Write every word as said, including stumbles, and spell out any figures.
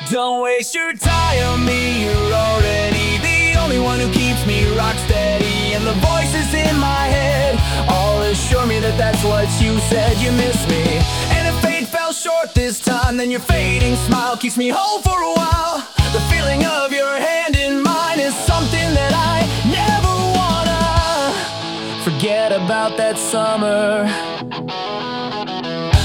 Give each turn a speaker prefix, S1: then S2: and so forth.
S1: Don't waste your time on me, you're already the only one who keeps me rock steady. And the voices in my head all assure me that that's what you said. You miss me, and if fate fell short this time, then your fading smile keeps me whole for a while. The feeling of your hand in mine is something that I never wanna forget about that summer.